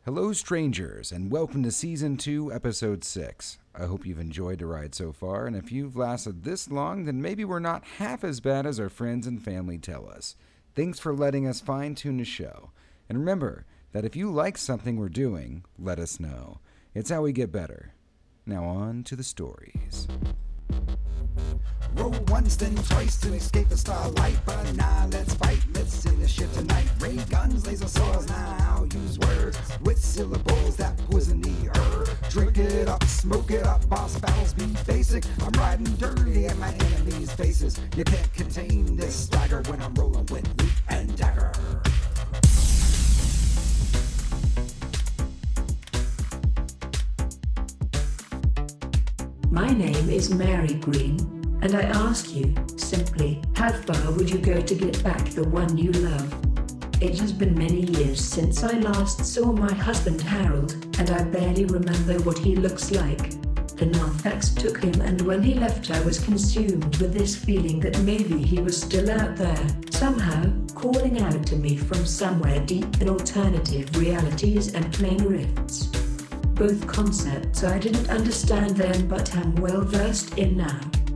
Hello, strangers, and welcome to Season 2, Episode 6. I hope you've enjoyed the ride so far, and if you've lasted this long, then maybe we're not half as bad as our friends and family tell us. Thanks for letting us fine-tune the show. And remember that if you like something we're doing, let us know. It's how we get better. Now on to the stories. Roll once, then twice to escape the starlight. But now let's fight, let's see the ship tonight. Ray guns, laser swords, now I'll use words with syllables that poison the earth. Drink it up, smoke it up, boss battles be basic. I'm riding dirty at my enemies' faces. You can't contain this stagger when I'm rolling with loot and dagger. My name is Mary Green, and I ask you, simply, how far would you go to get back the one you love? It has been many years since I last saw my husband Harold, and I barely remember what he looks like. The narthex took him, and when he left I was consumed with this feeling that maybe he was still out there, somehow, calling out to me from somewhere deep in alternative realities and plane rifts. Both concepts I didn't understand then but am well versed in now.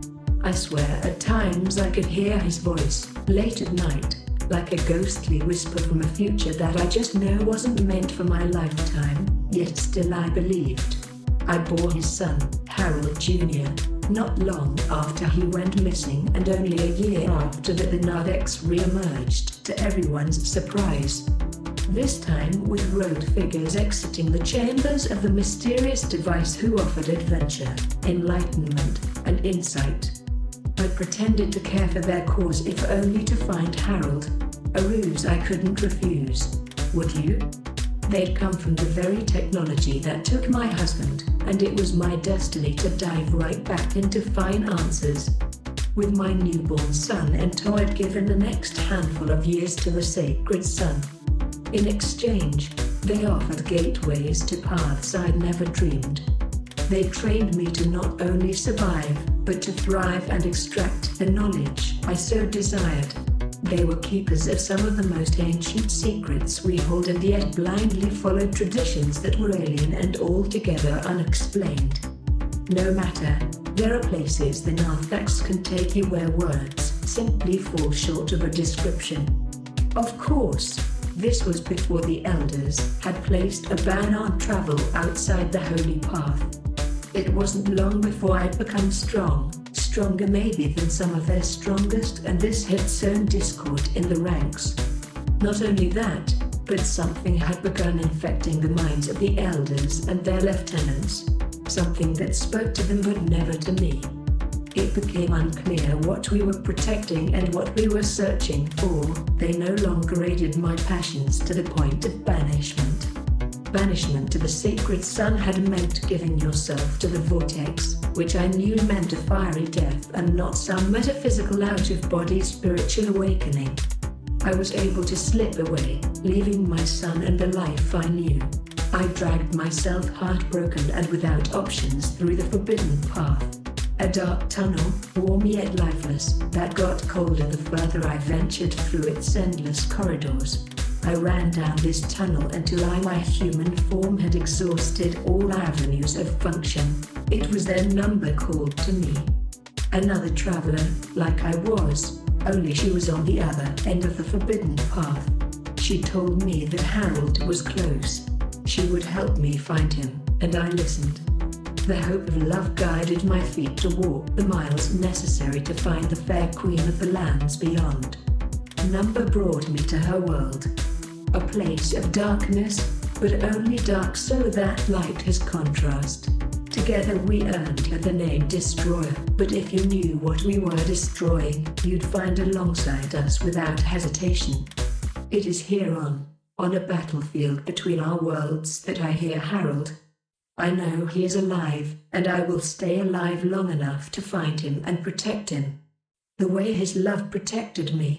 I swear at times I could hear his voice, late at night, like a ghostly whisper from a future that I just know wasn't meant for my lifetime, yet still I believed. I bore his son, Harold Jr., not long after he went missing and only a year after that the narthex re-emerged, to everyone's surprise. This time with road figures exiting the chambers of the mysterious device who offered adventure, enlightenment, and insight. I pretended to care for their cause if only to find Harold, a ruse I couldn't refuse. Would you? They'd come from the very technology that took my husband, and it was my destiny to dive right back into fine answers. With my newborn son and Todd given the next handful of years to the sacred son. In exchange, they offered gateways to paths I'd never dreamed. They trained me to not only survive, but to thrive and extract the knowledge I so desired. They were keepers of some of the most ancient secrets we hold and yet blindly followed traditions that were alien and altogether unexplained. No matter, there are places the narthex can take you where words simply fall short of a description. Of course, this was before the elders had placed a ban on travel outside the holy path. It wasn't long before I'd become stronger maybe than some of their strongest, and this had sown discord in the ranks. Not only that, but something had begun infecting the minds of the elders and their lieutenants, something that spoke to them but never to me. It became unclear what we were protecting and what we were searching for. They no longer aided my passions to the point of banishment. Banishment to the sacred son had meant giving yourself to the vortex, which I knew meant a fiery death and not some metaphysical out-of-body spiritual awakening. I was able to slip away, leaving my son and the life I knew. I dragged myself heartbroken and without options through the forbidden path. A dark tunnel, warm yet lifeless, that got colder the further I ventured through its endless corridors. I ran down this tunnel until my human form had exhausted all avenues of function. It was their number called to me. Another traveler, like I was, only she was on the other end of the forbidden path. She told me that Harold was close. She would help me find him, and I listened. The hope of love guided my feet to walk the miles necessary to find the fair queen of the lands beyond. Number brought me to her world. A place of darkness, but only dark so that light has contrast. Together we earned her the name Destroyer, but if you knew what we were destroying, you'd find alongside us without hesitation. It is here on a battlefield between our worlds that I hear Harold. I know he is alive, and I will stay alive long enough to find him and protect him. The way his love protected me.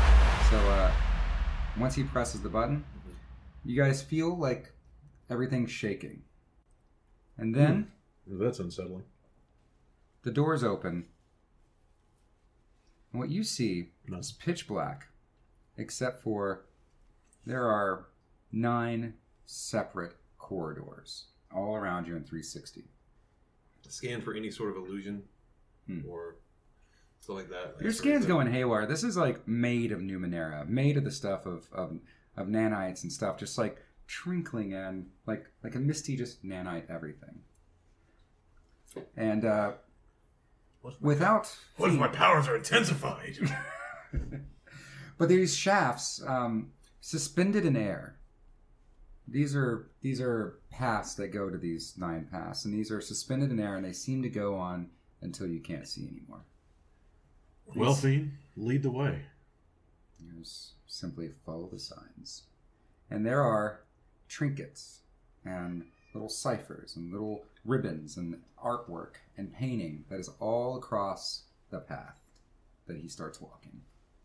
So, once he presses the button, you guys feel like everything's shaking. And then... That's unsettling. The doors open. And what you see is pitch black. Except for there are 9 separate corridors all around you in 360. Scan for any sort of illusion or stuff like that. Your scan's going haywire. This is like made of Numenera, made of the stuff of nanites and stuff, just like trinkling and like a misty just nanite everything. And without what if my powers are intensified? But these shafts suspended in air. These are paths that go to these 9 paths, and these are suspended in air, and they seem to go on until you can't see anymore. Well, Fiend, lead the way. You just simply follow the signs. And there are trinkets and little ciphers and little ribbons and artwork and painting that is all across the path that he starts walking.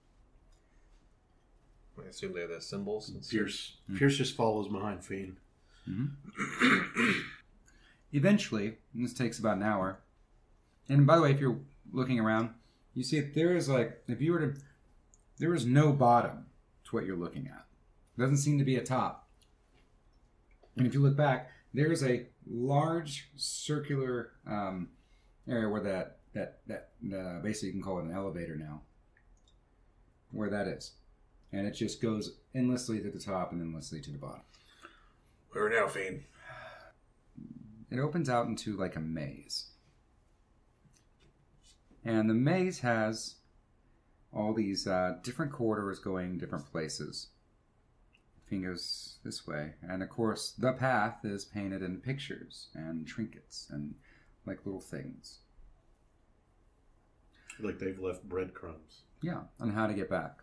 I assume they're the symbols. Pierce just follows behind Fiend. Mm-hmm. Eventually, and this takes about an hour, and by the way, if you're looking around, you see there is there is no bottom to what you're looking at. There doesn't seem to be a top. And if you look back, there is a large circular area where that basically you can call it an elevator now, where that is. And it just goes endlessly to the top and endlessly to the bottom. Where now, Fiend? It opens out into like a maze. And the maze has all these different corridors going different places. Fiend goes this way. And of course, the path is painted in pictures and trinkets and like little things. Like they've left breadcrumbs. Yeah, on how to get back.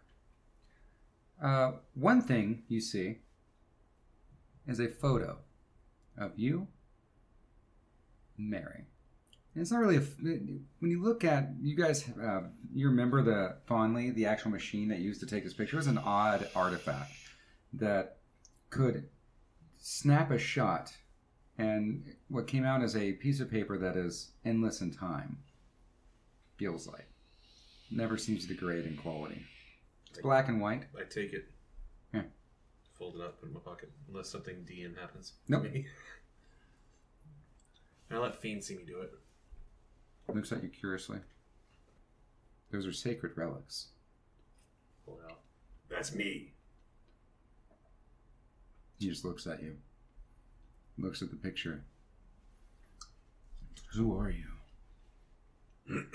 One thing you see is a photo of you and Mary. And it's not really when you look at you guys, you remember fondly the actual machine that used to take this picture. It was an odd artifact that could snap a shot, and what came out is a piece of paper that is endless in time. Feels like never seems to degrade in quality. It's black and white. I take it. Yeah. Fold it up, put it in my pocket. Unless something DN happens. Nope. And I let Fiend see me do it. Looks at you curiously. Those are sacred relics. Pull it out. That's me. He just looks at you. Looks at the picture. Who are you?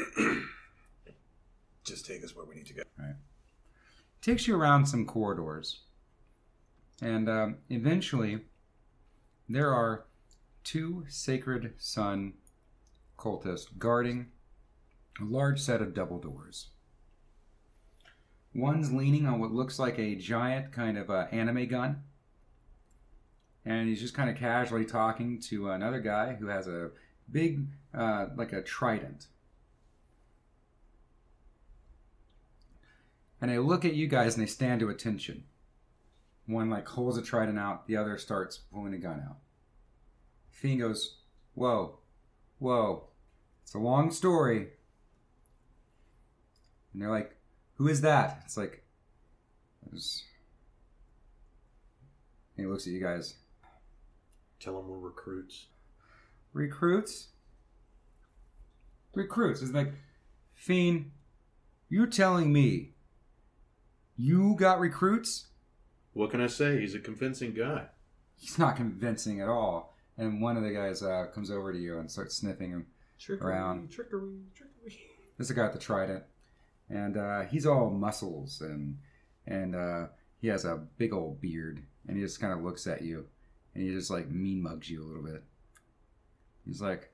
Just take us where we need to go. Right. Takes you around some corridors. And eventually, there are 2 Sacred Sun cultists guarding a large set of double doors. One's leaning on what looks like a giant kind of anime gun. And he's just kind of casually talking to another guy who has a big, like a trident. And they look at you guys and they stand to attention. One like holds a trident out, the other starts pulling a gun out. Fiend goes, whoa, it's a long story. And they're like, who is that? It's like, and he looks at you guys. Tell them we're recruits. Recruits? It's like, Fiend, you telling me you got recruits? What can I say? He's a convincing guy. He's not convincing at all. And one of the guys comes over to you and starts sniffing him around. Trickery. This is the guy with the trident. And he's all muscles and he has a big old beard. And he just kind of looks at you. And he just like mean mugs you a little bit. He's like,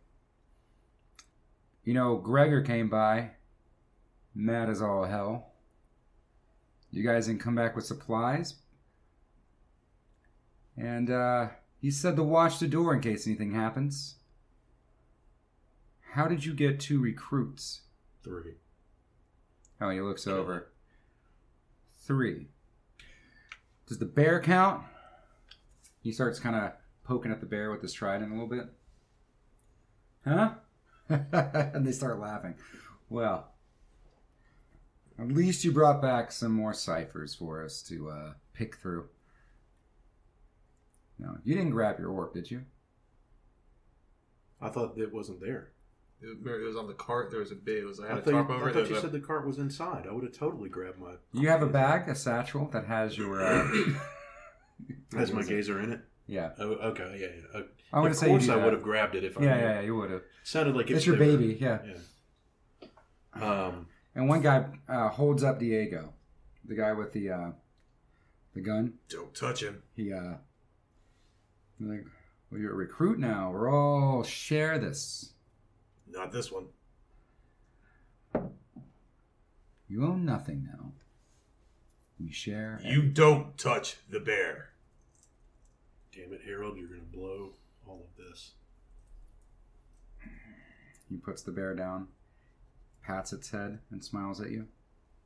Gregor came by. Mad as all hell. You guys didn't come back with supplies? And he said to watch the door in case anything happens. How did you get 2 recruits? 3. Oh, he looks over. 3. Does the bear count? He starts kind of poking at the bear with his trident a little bit. Huh? And they start laughing. Well, at least you brought back some more ciphers for us to pick through. No, you didn't grab your orc, did you? I thought it wasn't there. It was on the cart. There was a big. I had I a tarp over thought it. There you was said the cart was inside. I would have totally grabbed my... You have a bag, a satchel that has your... Has my gazer in it? Yeah. Oh, okay, yeah. I would of say course you do I that. would have grabbed it if I... Yeah, you would have. Sounded like It's your baby, yeah. Yeah. And one guy holds up Diego, the guy with the gun. Don't touch him. He like, well, you're a recruit now. We're all share this. Not this one. You own nothing now. We share. You don't touch the bear. Damn it, Harold, you're going to blow all of this. He puts the bear down, pats its head, and smiles at you.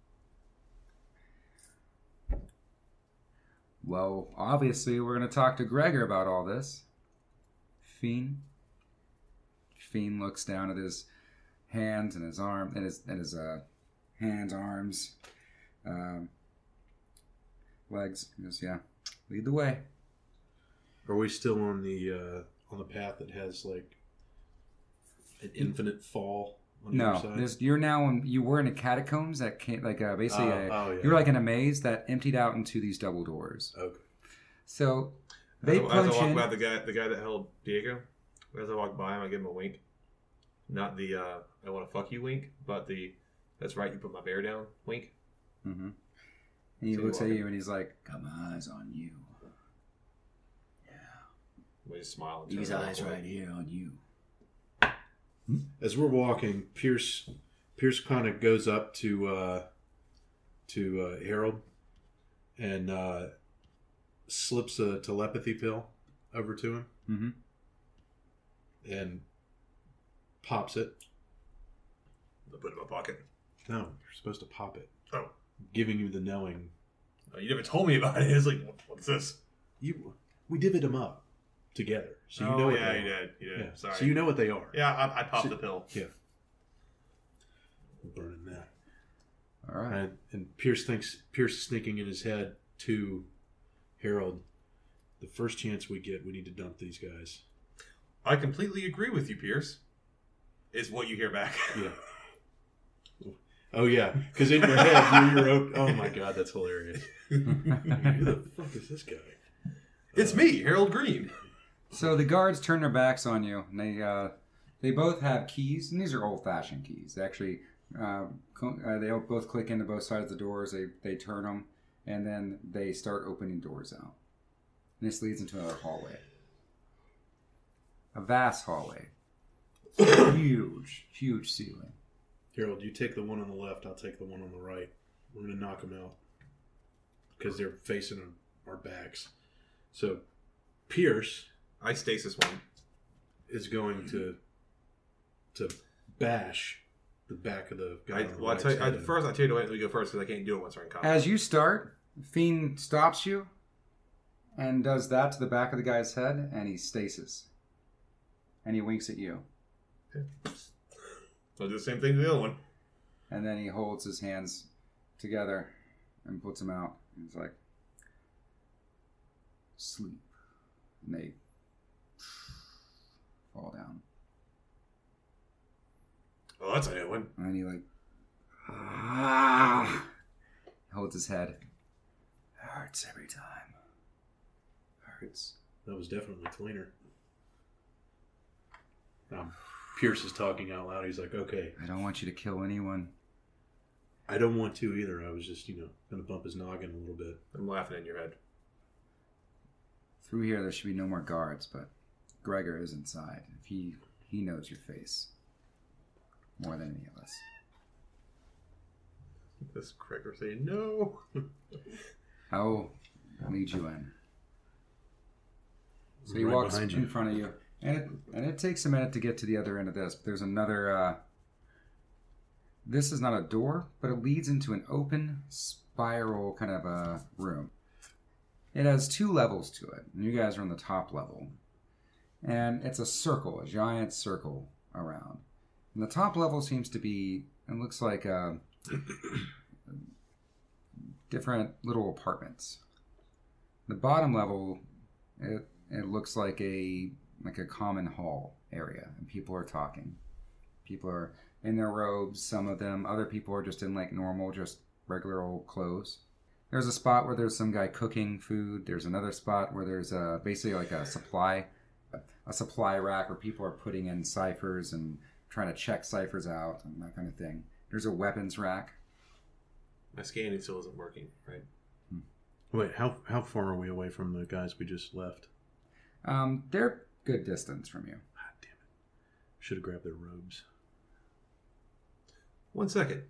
Well, obviously, we're going to talk to Gregor about all this. Fiend looks down at his hands and his arm and his hands, arms, legs. He goes, "Yeah, lead the way." Are we still on the path that has like an infinite fall on the other side? You're now you were in a catacombs that came basically yeah. you were like in a maze that emptied out into these double doors. Okay. So they as punch I walk in. by the guy that held Diego, as I walk by him, I give him a wink. Not the I want to fuck you wink, but the that's right, you put my bear down wink. Mm-hmm. And he So looks you at walk you and he's like, "Got my eyes on you. We just smile. And These turn eyes around. right here on you." As we're walking, Pierce kind of goes up to Harold and slips a telepathy pill over to him and pops it. I put it in my pocket. No, you're supposed to pop it. Oh. Giving you the knowing. You never told me about it. It's like, what's this? We divvied them up together. So you know what they are. you did. Yeah. Sorry. So you know what they are. Yeah, I popped the pill. Yeah. We're burning that. All right. And Pierce is thinking in his head to Harold, the first chance we get, we need to dump these guys. I completely agree with you, Pierce. Is what you hear back. Yeah. Oh yeah, because in your head you're oh my god, that's hilarious. Who the fuck is this guy? It's me, Harold Green. So the guards turn their backs on you, and they both have keys, and these are old-fashioned keys. They actually they both click into both sides of the doors. They turn them, and then they start opening doors out. And this leads into another hallway, a vast hallway, huge ceiling. Harold, you take the one on the left. I'll take the one on the right. We're gonna knock them out because they're facing our backs. So Pierce, I stasis one. is going to bash the back of the guy. on the right First, I tell you to let me go first because I can't do it once we're in combat. As you start, Fiend stops you and does that to the back of the guy's head, and he stasis. And he winks at you. So I'll do the same thing to the other one. And then he holds his hands together and puts them out. He's like, "Sleep." And they fall down. Oh, that's a new one. And then he holds his head. Hurts every time. Hurts. That was definitely cleaner. Pierce is talking out loud. He's like, "Okay, I don't want you to kill anyone. I don't want to either. I was just, going to bump his noggin a little bit." I'm laughing in your head. Through here, there should be no more guards, but Gregor is inside. He knows your face more than any of us. This Gregor saying no. I'll lead you in. So he Right walks behind in you. front of you, and it takes a minute to get to the other end of this. But there's another. This is not a door, but it leads into an open spiral kind of a room. It has 2 levels to it, and you guys are on the top level. And it's a circle, a giant circle around. And the top level seems to be, it looks like different little apartments. The bottom level, it looks like a common hall area, and people are talking. People are in their robes, some of them. Other people are just in like normal, just regular old clothes. There's a spot where there's some guy cooking food. There's another spot where there's basically like a supply rack where people are putting in ciphers and trying to check ciphers out and that kind of thing. There's a weapons rack. My scanning still isn't working, right? Wait, how far are we away from the guys we just left? They're good distance from you. God damn it. Should have grabbed their robes. 1 second.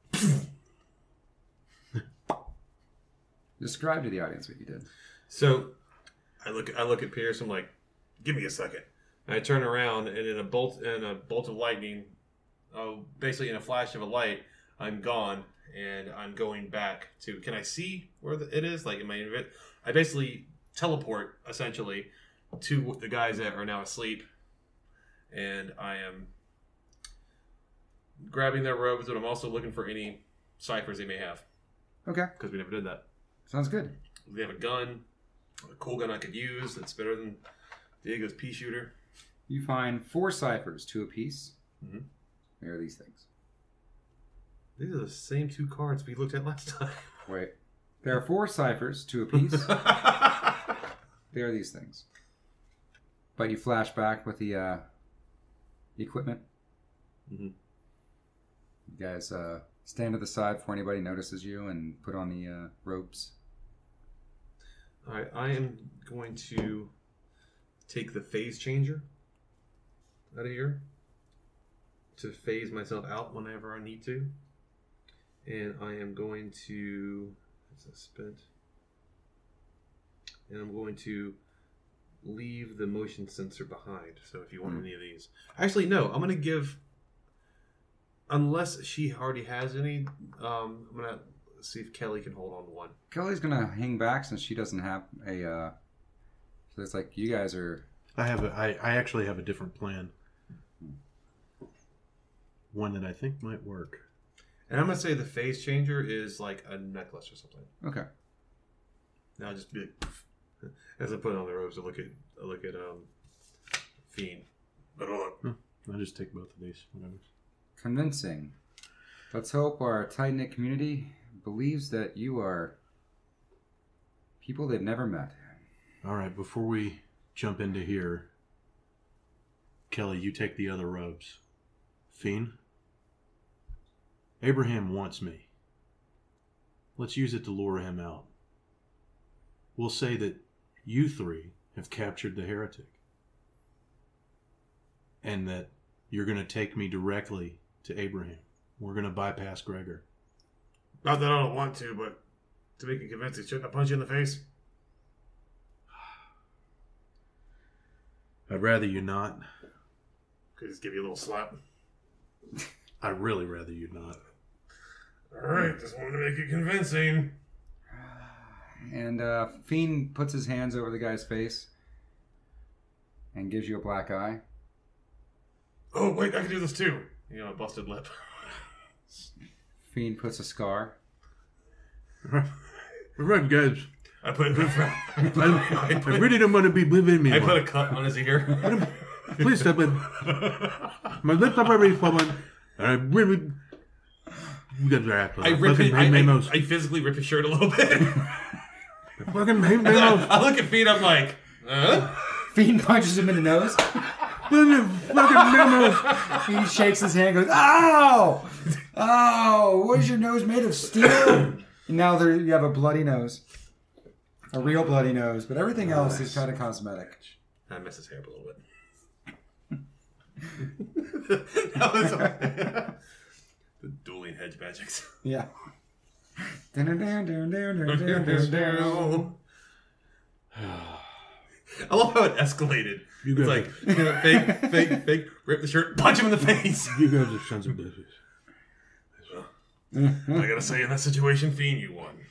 Describe to the audience what you did. So I look at Pierce. I'm like, give me a second. And I turn around, and in a bolt of lightning, basically in a flash of a light, I'm gone, and I'm going back to. Can I see where it is? Like, I basically teleport essentially to the guys that are now asleep, and I am grabbing their robes, but I'm also looking for any ciphers they may have. Okay. Because we never did that. Sounds good. They have a gun, a cool gun I could use that's better than Diego's pea shooter. You find 4 ciphers, 2 apiece. Mm-hmm. There are these things. These are the same 2 cards we looked at last time. Wait. There are 4 ciphers, 2 apiece. There are these things. But you flash back with the equipment. Mm-hmm. You guys stand to the side before anybody notices you and put on the robes. All right, I am going to take the phase changer out of here to phase myself out whenever I need to. And I am going to... Is that spent? And I'm going to leave the motion sensor behind. So if you want any of these... Actually, no. I'm going to give... Unless she already has any, I'm going to see if Kelly can hold on to one. Kelly's going to hang back since she doesn't have a... So it's like you guys are... I actually have a different plan. One that I think might work. And I'm going to say the phase changer is like a necklace or something. Okay. Now I'll just be like, as I put on the robes, I look at Fiend. But hold on. I'll just take both of these. Whatever. Convincing. Let's hope our tight-knit community believes that you are people they've never met. All right, before we jump into here, Kelly, you take the other robes. Fiend, Abraham wants me. Let's use it to lure him out. We'll say that you 3 have captured the heretic. And that you're going to take me directly to Abraham. We're going to bypass Gregor. Not that I don't want to, but to make it convincing, shouldn't I punch you in the face? I'd rather you not. Could just give you a little slap. I'd really rather you not. Alright, just wanted to make it convincing. And Fiend puts his hands over the guy's face and gives you a black eye. Oh, wait, I can do this too. You know, a busted lip. Fiend puts a scar. All right, guys. I put I really don't want to be living me. I put a cut on his ear. Please stop it. My lips are already swollen. I really... You guys are acting. I physically rip his shirt a little bit. Fucking hate my nose. I look at Fiend, I'm like, Fiend punches him in the nose. Fucking memos. He shakes his hand and goes, ow! Oh, what is your nose made of? Steel? And now you have a bloody nose. A real bloody nose. But everything else is kind of cosmetic. I miss his hair a little bit. That was the dueling hedge magics. Yeah. I love how it escalated. It's like, fake, rip the shirt, punch him in the face. You guys are sons of bitches. I gotta say, in that situation, Fiend, you won.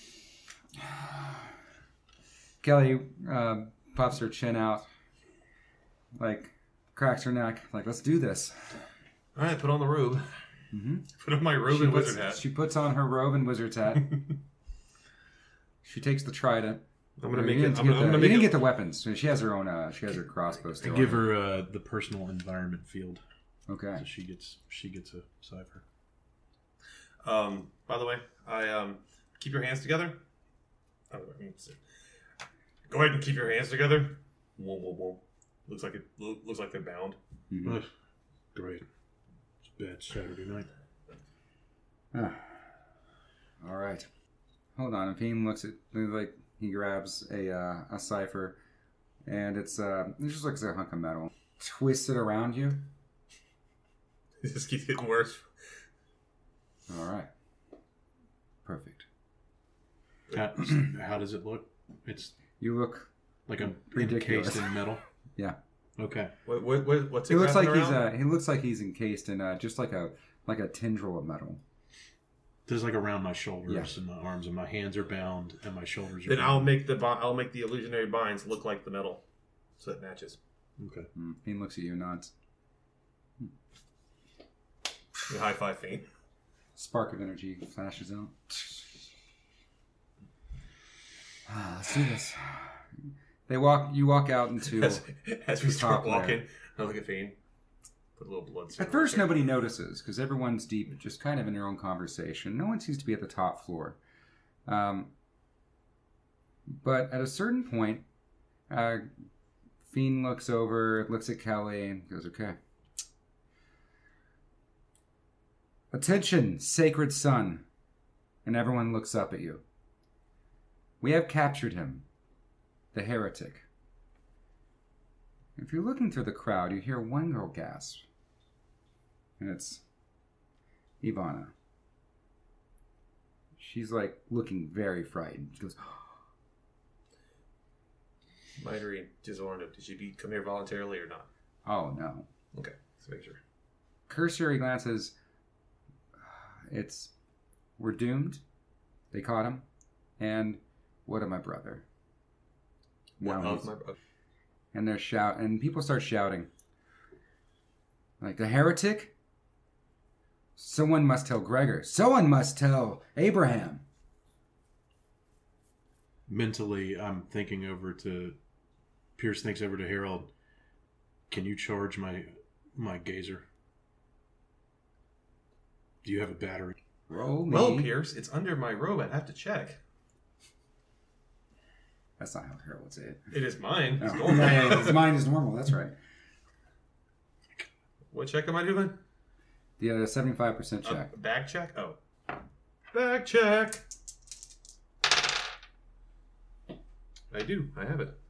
Kelly puffs her chin out, like, cracks her neck, like, let's do this. All right, put on the robe. Mm-hmm. Put on my robe and wizard hat. She puts on her robe and wizard's hat. She takes the trident. I'm gonna You make didn't it. get I'm the- gonna you make didn't it. get the weapons. She has her own. She has her crossbow I still. give her the personal environment field, Okay. so she gets a cipher. By the way, I keep your hands together. Oh, let's see. Go ahead and keep your hands together. Whoa, whoa, whoa. Looks like they're bound. Mhm. Ugh, great. It's a bad Saturday night. All right. Hold on. Fiend looks at like he grabs a cipher, and it just looks like a hunk of metal. Twists it around you. It just keeps getting worse. All right. Perfect. How does it look? It's You look. like I'm Ridiculous. encased in metal. Yeah. Okay. What's it? He looks like around? he looks like he's encased in just like a tendril of metal. There's like around my shoulders Yeah. and my arms, and my hands are bound, and my shoulders are Then bound. I'll make the illusionary binds look like the metal, so it matches. Okay. Fiend looks at you and nods. You high five Fiend. Spark of energy flashes out. Let's do this. You walk out into. As we the start top layer. walking, I look at Fiend. Put a little blood. At first, nobody notices because everyone's deep, just kind of in their own conversation. No one seems to be at the top floor. But at a certain point, Fiend looks over, looks at Kelly, and goes, "Okay. Attention, sacred son." And everyone looks up at you. We have captured him, the heretic. If you're looking through the crowd, you hear one girl gasp. And it's Ivana. She's like looking very frightened. She goes, Marjorie, just wondered, did she come here voluntarily or not? "Oh no." Okay, let's make sure. Cursory glances. We're doomed. They caught him. And what of my brother? What Now of he's- my brother? And and people start shouting. Like, the heretic? Someone must tell Gregor. Someone must tell Abraham. Mentally, I'm thinking over to... Pierce thinks over to Harold. Can you charge my gazer? Do you have a battery? Roll me. Well, Pierce, it's under my robe. I'd have to check. That's not how Harold would say it. It is mine. It's Oh. normal. Yeah, mine is normal. That's right. What check am I doing? The 75% check. Bag check? Oh. Bag check. I do. I have it.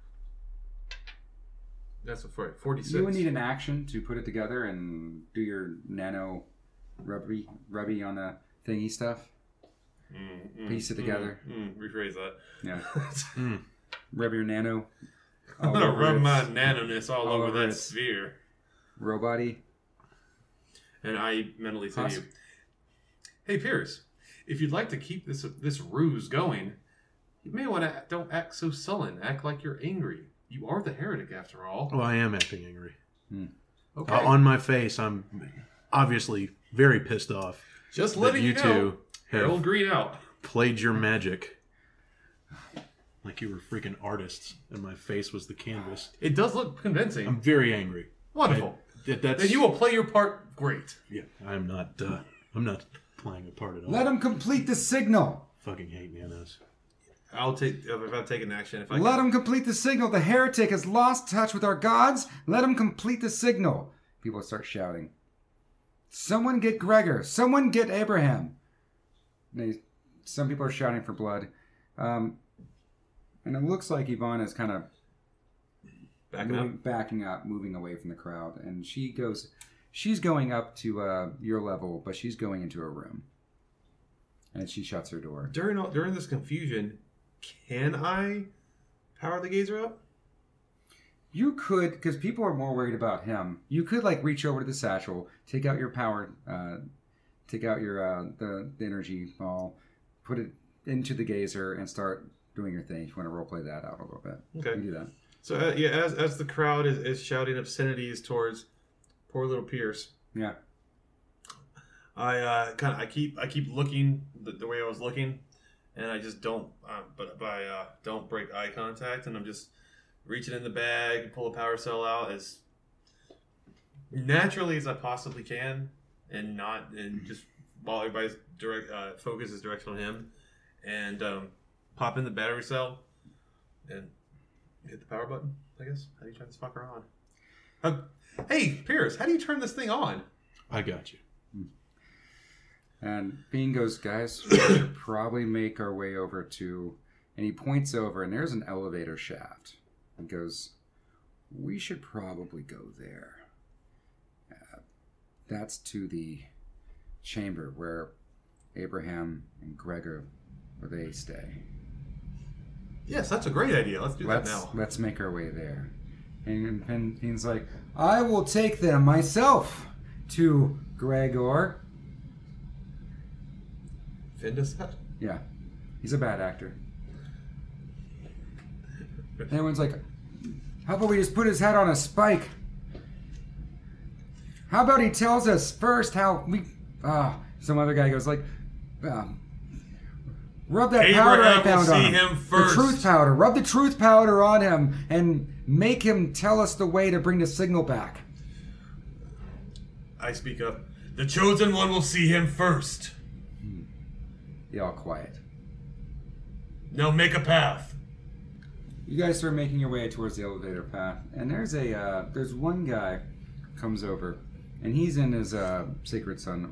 That's a 46. You would need an action to put it together and do your nano rubby on the thingy stuff. Piece it together. Rephrase that. Yeah. Rub your nano. I'm all gonna over rub its my nanoness all over over that its- sphere. robot-y. And I mentally say to you, Awesome. "Hey Pierce, if you'd like to keep this ruse going, you may want to don't act so sullen. Act like you're angry. You are the heretic after all." Well, I am acting angry. Okay. On my face, I'm obviously very pissed off. Just that letting you know. two Harold have Green out. played your magic. Like you were freaking artists, and my face was the canvas. It does look convincing. I'm very angry. Wonderful. That's Then you will play your part great. Yeah, I'm not playing a part at all. Let him complete the signal. Fucking hate nanos. I'll take if I take an action. If I Let him complete the signal. The heretic has lost touch with our gods. Let him complete the signal. People start shouting. Someone get Gregor. Someone get Abraham. Some people are shouting for blood. And it looks like Ivana is kind of backing up, moving away from the crowd. And she's going up to your level, but she's going into a room. And she shuts her door. during this confusion, can I power the gazer up? You could, because people are more worried about him. You could like reach over to the satchel, take out your power, take out your the energy ball, put it into the gazer, and start doing your thing. If you want to roleplay that out a little bit, Okay. you do that. So as the crowd is shouting obscenities towards poor little Pierce, Yeah. I keep looking the way I was looking, and I just don't. Don't break eye contact, and I'm just reaching in the bag and pull a power cell out as naturally as I possibly can, and just while everybody's focus is directed on him, and pop in the battery cell and hit the power button. I guess. How do you turn this fucker on? Hey, Pierce, how do you turn this thing on? I got you. And Bean goes, guys, we should probably make our way over to... And he points over, and there's an elevator shaft. And goes, we should probably go there. That's to the chamber where Abraham and Gregor, where they stay. Yes, that's a great idea. Let's do that now. Let's make our way there. And Bean's like, I will take them myself to Gregor. Finn does that? Yeah. He's a bad actor. And everyone's like, how about we just put his head on a spike? How about he tells us first how we... some other guy goes like, rub that powder I found on him first. The truth powder. Rub the truth powder on him and make him tell us the way to bring the signal back. I speak up. The chosen one will see him first. Be all quiet. Now make a path. You guys start making your way towards the elevator path, and there's one guy comes over, and he's in his Sacred Son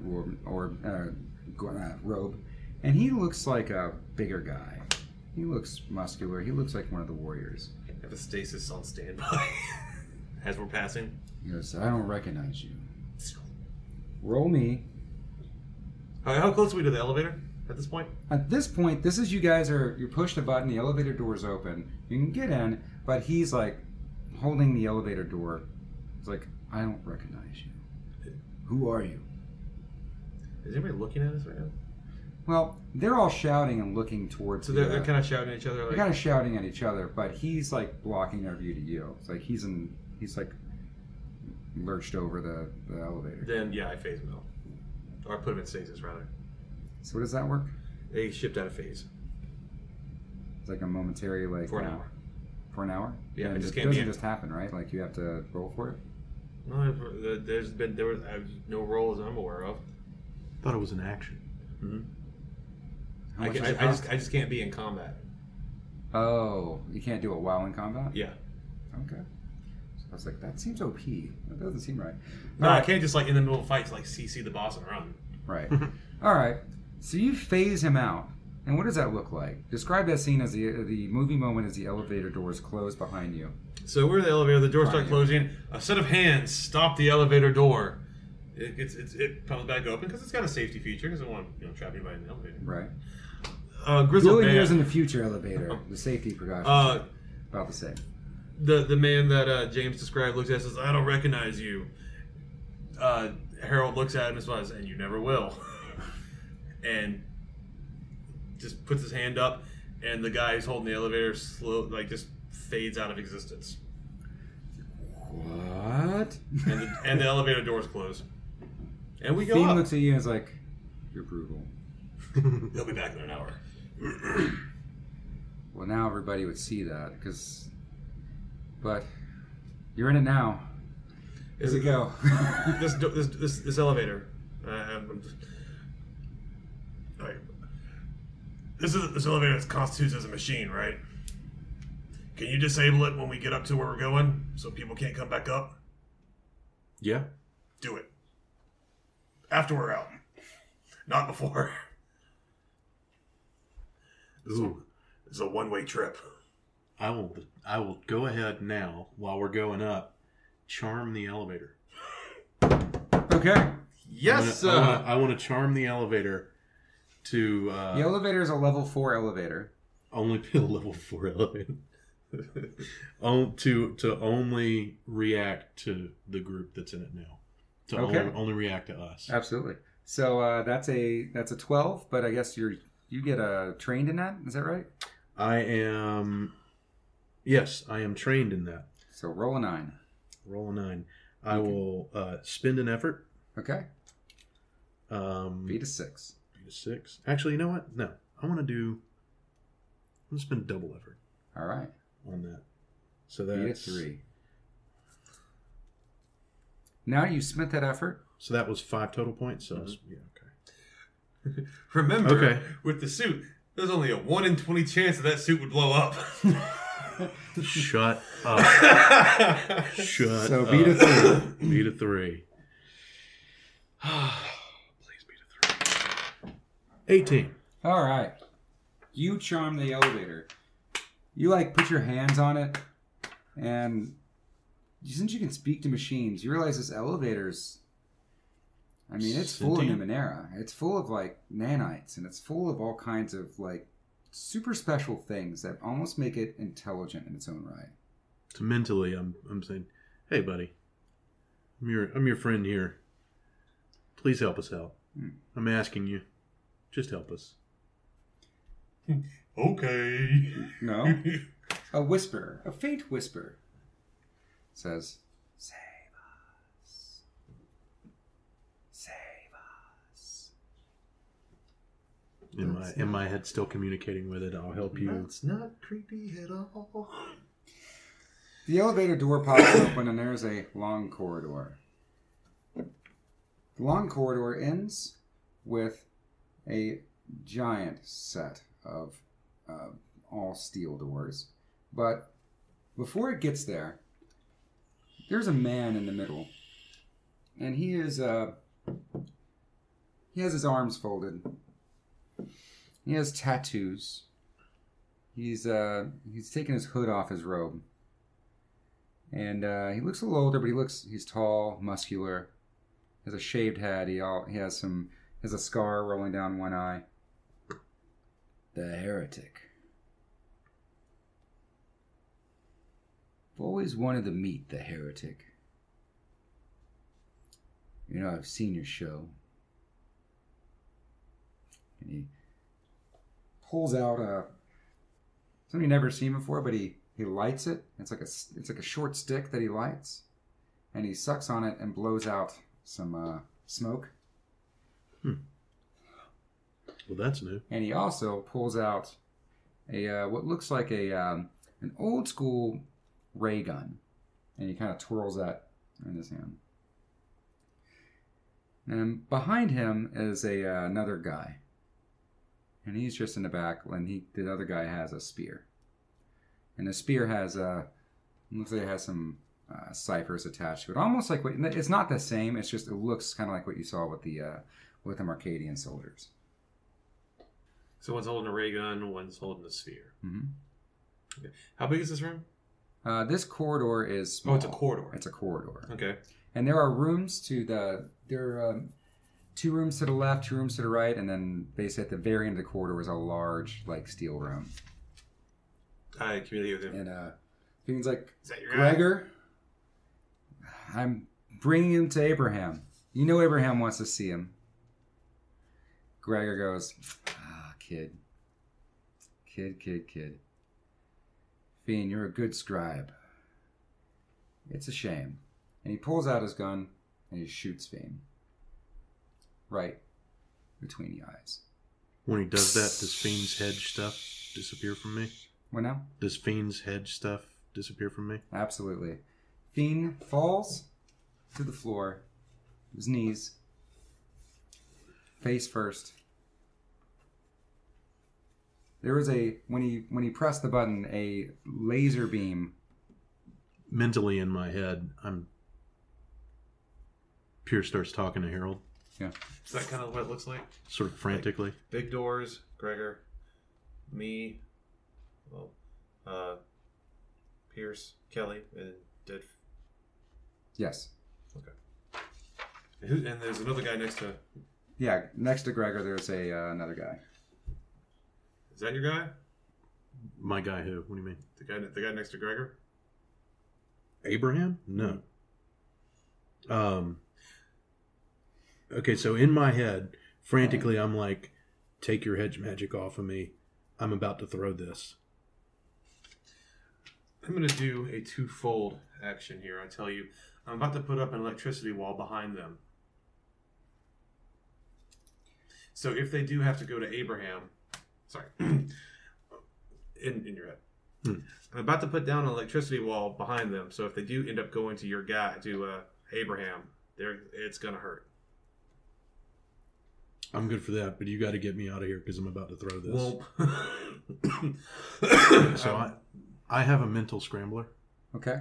robe, and he looks like a bigger guy. He looks muscular. He looks like one of the warriors. I have a stasis on standby as we're passing. He goes, I don't recognize you. Roll me. How close are we to the elevator at this point? At this point, this is you push the button, the elevator door's open. You can get in, but he's like holding the elevator door. He's like, I don't recognize you. Who are you? Is anybody looking at us right now? Well, they're all shouting and looking towards. So they're kind of shouting at each other. Like... They're kind of shouting at each other, but he's like blocking their view to you. It's like he's like lurched over the elevator. Then yeah, I phase him out, or I put him in stasis rather. So what does that work? They shipped out of phase. It's like a momentary for an hour. For an hour? Yeah, and it just doesn't just happen, right? Like you have to roll for it. No, there was no rolls I'm aware of. Thought it was an action. Mm-hmm. I just can't be in combat. Oh, you can't do it while in combat? Yeah. Okay. So I was like, that seems OP. That doesn't seem right. No, I can't just like in the middle of fights like CC the boss and run. Right. All right. So you phase him out. And what does that look like? Describe that scene as the movie moment as the elevator doors close behind you. So we're in the elevator. The doors start closing. A set of hands stop the elevator door. It comes back open because it's got a safety feature because it won't trap anybody in the elevator. Right. Grizzled man. man. Years in the future elevator. The safety precautions about the same. The man that James described looks at us and says, I don't recognize you. Harold looks at him and says, and you never will. And just puts his hand up, and the guy who's holding the elevator just fades out of existence. What? And the elevator doors close. And we go Theme up. looks at you and is like, you're brutal. He'll be back in an hour. Well, now everybody would see that, but you're in it now. Where's it go? This elevator. This elevator constitutes as a machine, right? Can you disable it when we get up to where we're going, so people can't come back up? Yeah. Do it. After we're out. Not before. Ooh. It's a one-way trip. I will go ahead now while we're going up. Charm the elevator. Okay. Yes. I want to charm the elevator to. The elevator is a level 4 elevator. Only be a level 4 elevator. to only react to the group that's in it now. To only react to us. Absolutely. So that's a 12, but I guess you get trained in that. Is that right? I am. Yes, I am trained in that. So roll a 9. Roll a 9. I will spend an effort. Okay. Beat a 6. Beat a 6. Actually, you know what? No, I want to do I'm spend double effort All right. on that. So Beat a that's 3. Now you spent that effort. So that was 5 total points. So yeah, okay. Remember, Okay. with the suit, there's only a 1 in 20 chance that suit would blow up. Shut up. Shut So up. beat a 3. Beat a 3. Please beat a 3. 18. All right. You charm the elevator. You put your hands on it, and since you can speak to machines, you realize this elevator's. I mean, it's full of Sentient? Numenera. It's full of nanites, and it's full of all kinds of super special things that almost make it intelligent in its own right. So mentally, I'm saying, hey, buddy, I'm your friend here. Please help us out. I'm asking you, just help us. Okay. No, a whisper, a faint whisper, says, "Save us, save us." In my head, still communicating with it. I'll help you. That's not creepy at all. The elevator door pops open and there's a long corridor. The long corridor ends with a giant set of all steel doors. But before it gets there, there's a man in the middle. And he has his arms folded. He has tattoos. He's taken his hood off his robe. And he looks a little older, but he's tall, muscular. He has a shaved head. He has a scar rolling down one eye. The heretic. I've always wanted to meet the heretic. You know, I've seen your show. And he pulls out something you've never seen before, but he lights it. It's like a short stick that he lights, and he sucks on it and blows out some smoke. Well, that's new. And he also pulls out a what looks like an old school ray gun, and he kind of twirls that in his hand. And behind him is another guy, and he's just in the back. And the other guy has a spear, and the spear has looks like it has some ciphers attached to it, almost like it's not the same. It's just it looks kind of like what you saw with the Arcadian soldiers. So one's holding a ray gun, one's holding a sphere. Mm-hmm. Okay. How big is this room? This corridor is small. Oh, it's a corridor. It's a corridor. Okay. And there are rooms there are 2 rooms to the left, 2 rooms to the right, and then basically at the very end of the corridor is a large steel room. I communicate with him. And Fiend's like, Is that your guy? Gregor, I'm bringing him to Abraham. You know Abraham wants to see him. Gregor goes, kid. Fiend, you're a good scribe. It's a shame. And he pulls out his gun and he shoots Fiend. Right between the eyes. When he does that, does Fiend's hedge stuff disappear from me? What now? Does Fiend's hedge stuff disappear from me? Absolutely. Fiend falls to the floor, his knees, face first. There was when he pressed the button, a laser beam. Mentally in my head, Pierce starts talking to Harold, Yeah. Is that kind of what it looks like? sort of frantically. Big doors, Gregor, me, Pierce, Kelly, and Dead. Yes. And there's another guy next to. Yeah. Next to Gregor, there's another guy. Is that your guy? My guy who? What do you mean? The guy next to Gregor? Abraham? No. Okay, so in my head, frantically, I'm like, take your hedge magic off of me. I'm about to throw this. I'm going to do a 2-fold action here. I tell you, I'm about to put up an electricity wall behind them. So if they do have to go to Abraham, sorry, in your head. Hmm. I'm about to put down an electricity wall behind them, so if they do end up going to your guy, to Abraham, it's gonna hurt. I'm good for that, but you got to get me out of here because I'm about to throw this. Well, So I have a mental scrambler Okay.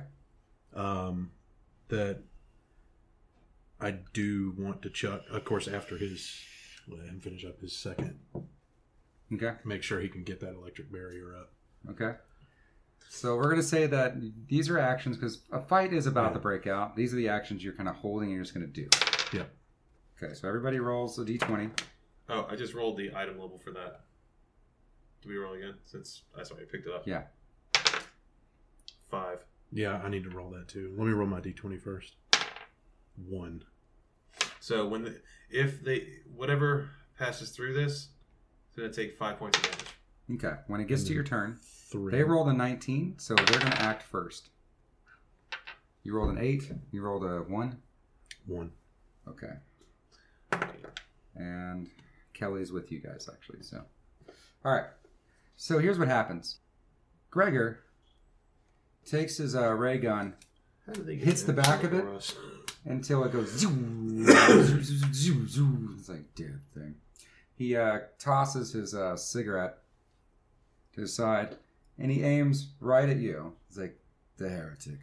that I do want to chuck. Of course, after let him finish up his second. Okay. Make sure he can get that electric barrier up. Okay. So we're going to say that these are actions because a fight is about Yeah. to break out. These are the actions you're kind of holding and you're just going to do. Yeah. Okay, so everybody rolls a d20. oh, I just rolled the item level for that. Do we roll again? Since I saw you picked it up. Yeah. 5. Yeah, I need to roll that too. Let me roll my d20 first. 1. So whatever passes through this, it's gonna take 5 points of damage. Okay. When it gets to your turn, 3. they rolled a 19, so they're going to act first. You rolled an 8. You rolled a 1. 1. Okay. And Kelly's with you guys, actually. So, all right. So here's what happens. Gregor takes his ray gun, How did they get hits the that back of it for us? until it goes zoom, zoom, zoom, zoom, zoom. It's like damn thing. He tosses his cigarette to his side, and he aims right at you. He's like, the heretic.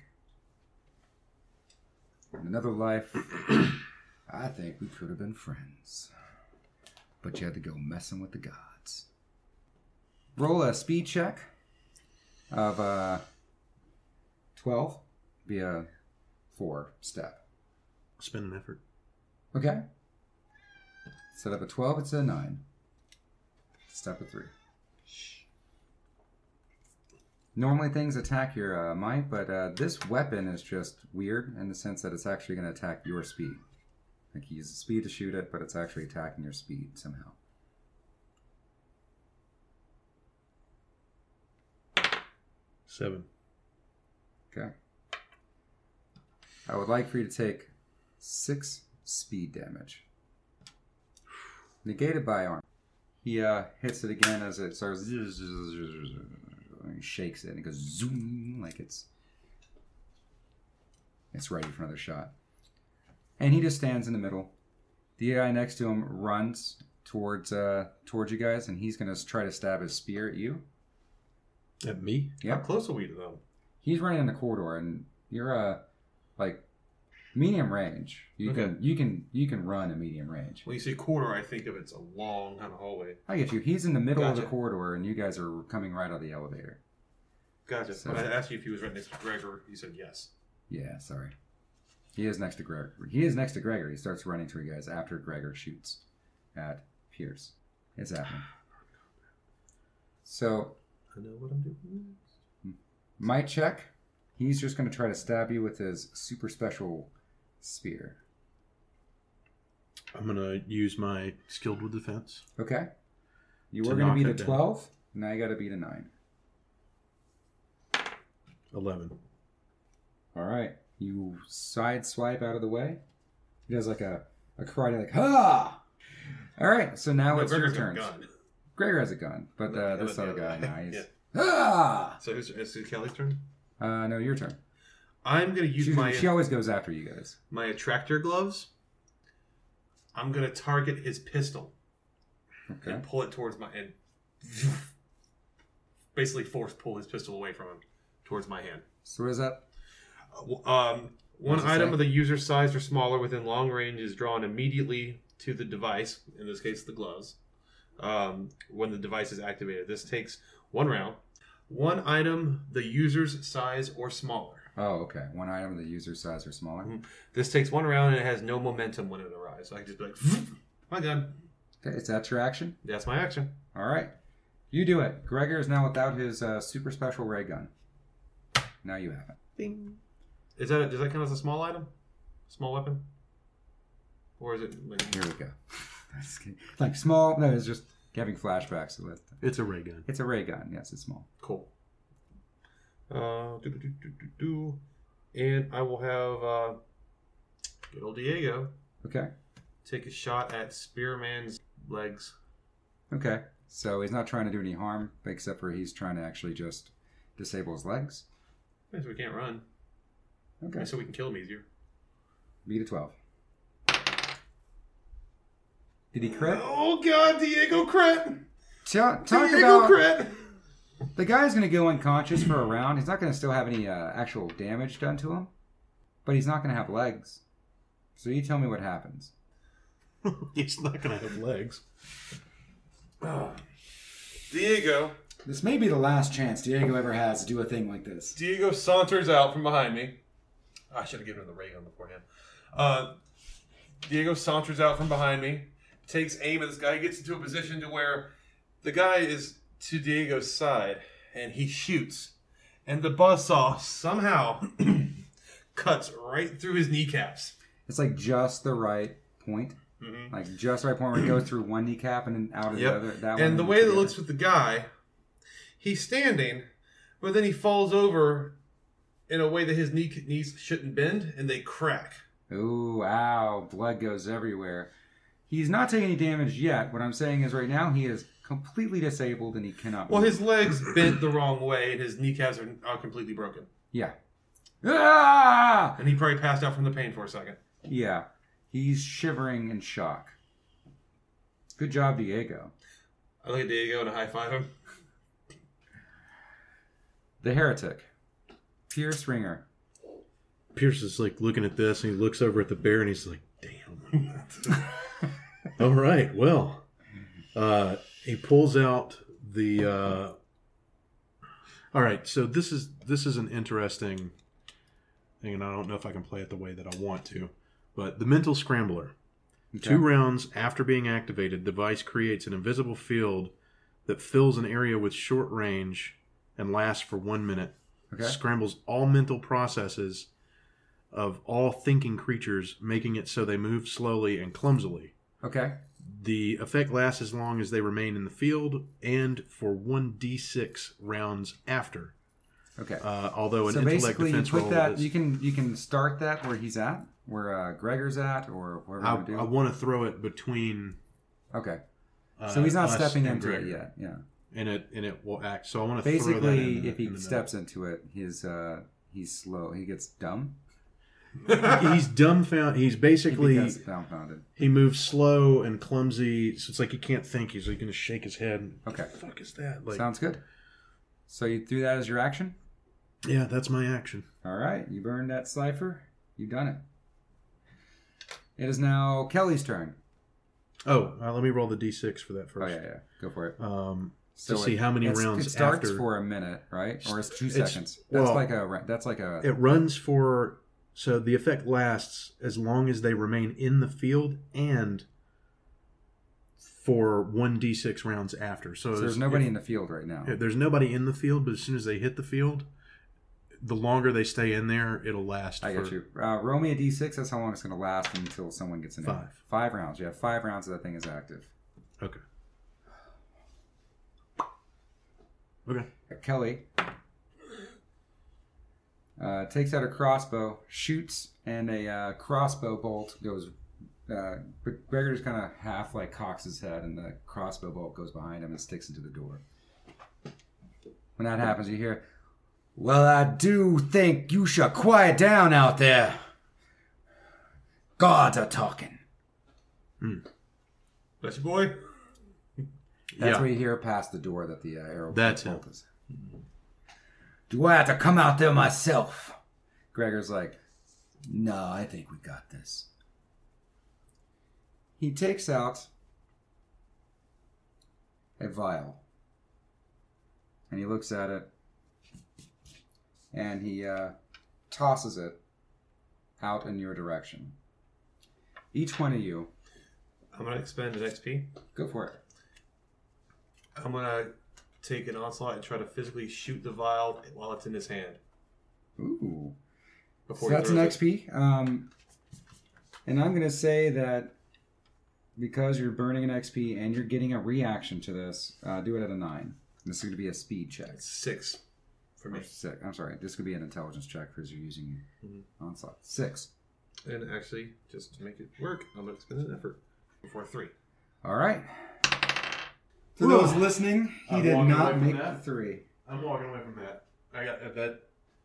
In another life, I think we could have been friends. But you had to go messing with the gods. Roll a speed check of 12. Be a 4 step. Spend an effort. Okay. Instead of a 12, it's a 9. Step of 3. Normally things attack your might, but this weapon is just weird in the sense that it's actually going to attack your speed. Like he uses speed to shoot it, but it's actually attacking your speed somehow. 7. Okay. I would like for you to take 6 speed damage. Negated by arm. He hits it again as it starts. He shakes it and it goes zoom like it's ready for another shot. And he just stands in the middle. The guy next to him runs towards you guys, and he's gonna try to stab his spear at you. At me? How Yep. close are we to them? He's running in the corridor, and you're like medium range. You can run a medium range. When you say corridor, I think of it's a long kind of hallway. I get you. He's in the middle of the Gotcha. corridor, and you guys are coming right out of the elevator. Gotcha. So- When I asked you if he was right next to Gregor, you said yes. Yeah, sorry. He is next to Gregor. He starts running to you guys after Gregor shoots at Pierce. It's happening. So, I know what I'm doing next. might check. He's just going to try to stab you with his super special spear. I'm going to use my skilled with defense. Okay. You To were going to knock beat a it down. 12. Now you got to beat a 9. 11. All right. You side swipe out of the way. He does like a karate, like, ha! All right. So now No, it's your Gregor's got a turn. gun. Gregor has a gun, but Yeah, this but other the guy other now, guy, he's, yeah. ah! So it's Kelly's turn. No, your turn. I'm going to use She always goes after you guys. my attractor gloves. I'm going to target his pistol Okay. and pull it towards and basically force pull his pistol away from him towards my hand. So what is that? One does it item say? of the user's size or smaller within long range is drawn immediately to the device, in this case the gloves, when the device is activated. This takes 1 round. One item the user's size or smaller. Oh, okay. One item of the user size or smaller. Mhm. This takes 1 round and it has no momentum when it arrives. So I can just be like, my gun. Okay, is that your action? That's my action. All right. You do it. Gregor is now without his super special ray gun. Now you have it. Bing. Does that count as a small item? Small weapon? Or is it like... Here we go. Like small. No, it's just having flashbacks with. It's a ray gun. It's a ray gun. Yes, it's small. Cool. And I will have good old Diego Okay. take a shot at Spearman's legs. Okay. So he's not trying to do any harm, except for he's trying to actually just disable his legs. So we can't run. Okay. So we can kill him easier. Beat a 12. Did he crit? Oh God, Diego crit! Talk Diego about... crit! The guy's going to go unconscious for a round. He's not going to still have any actual damage done to him. But he's not going to have legs. So you tell me what happens. He's not going to have legs. Diego. This may be the last chance Diego ever has to do a thing like this. Diego saunters out from behind me. I should have given him the ray gun beforehand. Diego saunters out from behind me, takes aim at this guy, gets into a position to where the guy is to Diego's side, and he shoots. And the buzzsaw somehow cuts right through his kneecaps. It's like just the right point. Mm-hmm. Like just the right point where it goes through one kneecap and then out of the other. That and one the way that together. looks with the guy, he's standing, but then he falls over in a way that his knees shouldn't bend, and they crack. Ooh, ow. Blood goes everywhere. He's not taking any damage yet. What I'm saying is right now he is completely disabled and he cannot Well, move. his legs bent the wrong way, and his kneecaps are completely broken. Yeah. Ah! And he probably passed out from the pain for a second. Yeah. He's shivering in shock. Good job, Diego. I look at Diego and I high-five him. The Heretic. Pierce Ringer. Pierce is like looking at this, and he looks over at the bear, and he's like, "Damn." All right, well, he pulls out the. All right, so this is an interesting thing, and I don't know if I can play it the way that I want to, but the Mental Scrambler. Okay. 2 rounds after being activated, the device creates an invisible field that fills an area with short range and lasts for 1 minute. Okay. Scrambles all mental processes of all thinking creatures, making it so they move slowly and clumsily. Okay. The effect lasts as long as they remain in the field and for 1d6 rounds after. Okay. Although an So intellect basically, you defense put roll that. is, You can start that where he's at, where Gregor's at, or wherever you I want to do. want to throw it between. Okay. So he's not us stepping and into it Gregor. yet. Yeah. And it will act. So I want to throw that Basically, in if he in the steps into it, he's slow. He gets dumb. he's dumbfounded. He's basically He gets dumbfounded. he moves slow and clumsy, so it's like he can't think. He's like going to shake his head. Okay. What the fuck is that? Like, Sounds good. So you threw that as your action? yeah, that's my action. All right. You burned that cipher. You've done it. It is now Kelly's turn. Oh, let me roll the d6 for that Oh, first. yeah. Go for it. To see how many rounds it starts after. for a minute, right? Or it's 2 It's- seconds. well, That's like a. It runs for. So the effect lasts as long as they remain in the field and for 1d6 rounds after. So there's nobody in the field right now. There's nobody in the field, but as soon as they hit the field, the longer they stay in there, it'll last. I get you. Roll me a d6. That's how long it's going to last until someone gets in. 5. 5 rounds. You have 5 rounds that thing is active. Okay. Okay. Kelly takes out a crossbow, shoots, and a crossbow bolt goes. But Gregor's kind of half like cocks his head, and the crossbow bolt goes behind him and sticks into the door. When that happens, you hear, "Well, I do think you should quiet down out there. Gods are talking." That's your boy. That's Yeah. what you hear past the door that the arrow That's bolt him. is. Do I have to come out there myself? Gregor's like, "No, I think we got this." He takes out a vial. And he looks at it. And he tosses it out in your direction. Each one of you, I'm going to expend an XP. go for it. I'm going to take an onslaught and try to physically shoot the vial while it's in his hand. Ooh. So Before he that's an throws it. XP. And I'm going to say that because you're burning an XP and you're getting a reaction to this, do it at a 9. This is going to be a speed check. It's 6 for me. Or 6. I'm sorry. This could be an intelligence check because you're using onslaught. 6. And actually, just to make it work, I'm going to expend an effort before 3. All right. For those listening, he I'm did walking away not from make that. the 3. I'm walking away from that. I got that.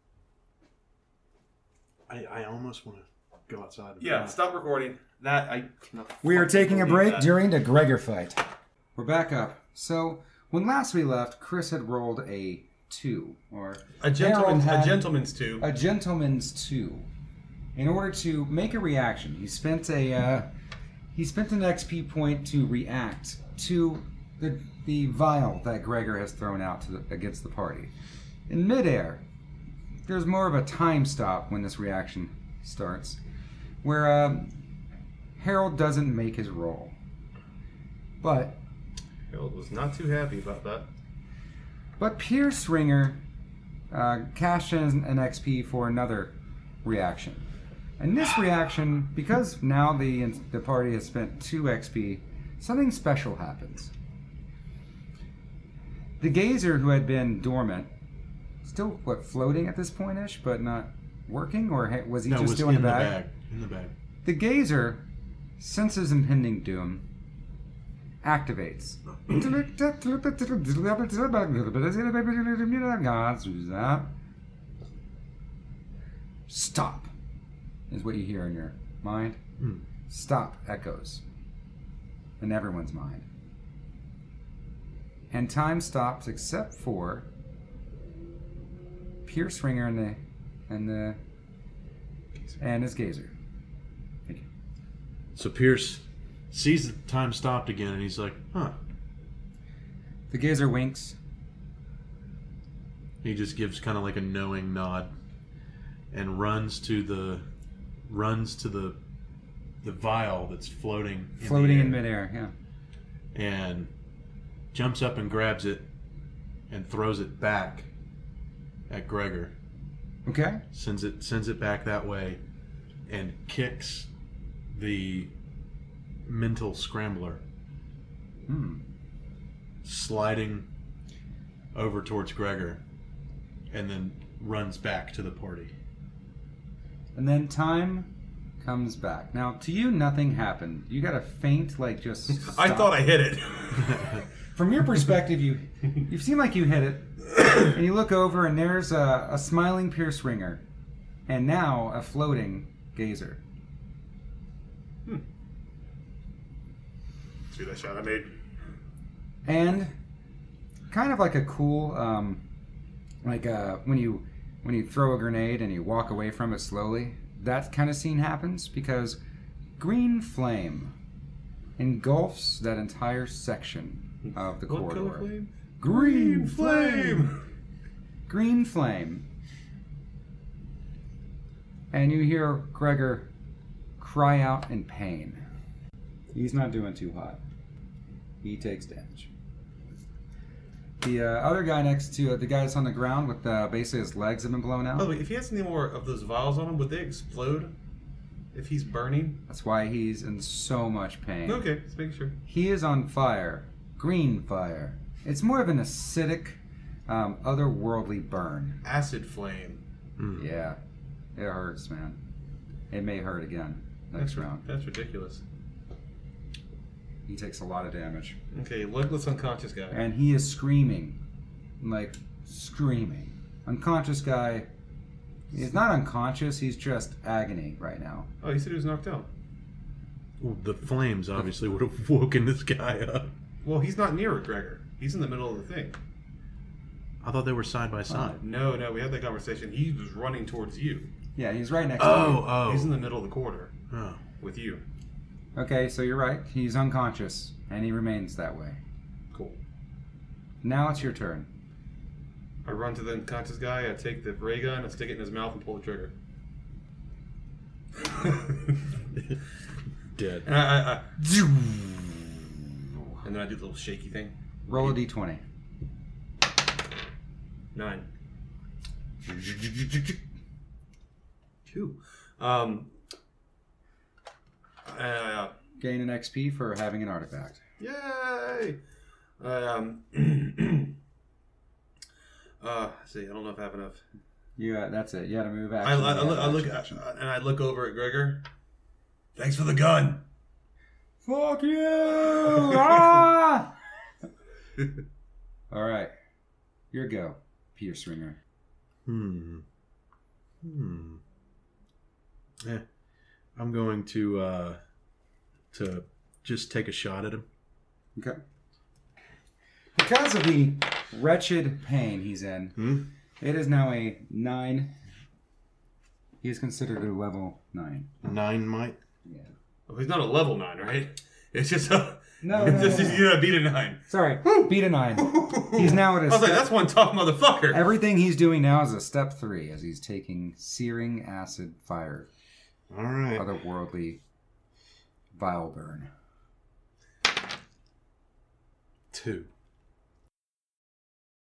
I almost want to go outside. And Yeah, fly. stop recording. That I cannot. We are fucking taking a believe break that. during the Gregor fight. We're back up. So, when last we left, Chris had rolled a 2. Or a gentleman's Harold had a gentleman's 2. a gentleman's 2. In order to make a reaction, he spent an XP point to react to the vial that Gregor has thrown out against the party. In midair, there's more of a time stop when this reaction starts, where Harold doesn't make his roll. But Harold was not too happy about that. Pierce Ringer cashed in an XP for another reaction. And this reaction, because now the party has spent 2 XP, something special happens. The gazer, who had been dormant, still floating at this point-ish, but not working, or was he just still in the bag? In the bag. The gazer senses impending doom, activates. Stop is what you hear in your mind. Stop echoes in everyone's mind. And time stops except for Pierce Ringer and his gazer. Thank you. So Pierce sees the time stopped again, and he's like, "Huh." The gazer winks. He just gives kind of like a knowing nod, and runs to the vial that's floating In midair, yeah. and jumps up and grabs it and throws it back at Gregor. Okay. Sends it back that way, and kicks the mental scrambler, sliding over towards Gregor, and then runs back to the party. And then time comes back. Now, to you, nothing happened. You got a faint, just I stop. thought I hit it. From your perspective, you seem like you hit it, and you look over, and there's a smiling Pierce Ringer, and now a floating gazer. See that shot I made? And kind of like a cool, when you throw a grenade and you walk away from it slowly, that kind of scene happens because green flame engulfs that entire section of the What corridor. color flame? Green flame. Green flame. And you hear Gregor cry out in pain. He's not doing too hot. He takes damage. The other guy next to the guy that's on the ground with basically his legs have been blown out. By the way, if he has any more of those vials on him, would they explode if he's burning? That's why he's in so much pain. Okay, just making sure. He is on fire. Green fire. It's more of an acidic, otherworldly burn. Acid flame. Yeah. It hurts, man. It may hurt again next round. That's ridiculous. He takes a lot of damage. Okay, legless unconscious guy. And he is screaming. Screaming. Unconscious guy. He's not unconscious, he's just agony right now. Oh, you said he was knocked out. Well, the flames obviously would have woken this guy up. Well, he's not near Gregor. He's in the middle of the thing. I thought they were side by side. No, we had that conversation. He was running towards you. Yeah, he's right next to you. Oh. He's in the middle of the corridor Oh. with you. Okay, so you're right. He's unconscious, and he remains that way. Cool. Now it's your turn. I run to the unconscious guy, I take the ray gun, I stick it in his mouth and pull the trigger. Dead. And and then I do the little shaky thing. Roll a d20. 9. 2. Gain an XP for having an artifact. Yay! See, I don't know if I have enough. Yeah, that's it. You had to move I action. look over at Gregor. Thanks for the gun. Fuck you! Ah! All right. Your go, Peter Stringer. I'm going to just take a shot at him. Okay. Because of the wretched pain he's in, it is now a 9. He is considered a level 9. 9 might? Yeah. Well, he's not a level 9, right? It's just a... No, it's just you gotta beat a 9. Sorry, beat a 9. He's now at a I was like, that's one tough motherfucker. Everything he's doing now is a step 3, as he's taking searing acid fire. All right. Otherworldly vile burn. 2.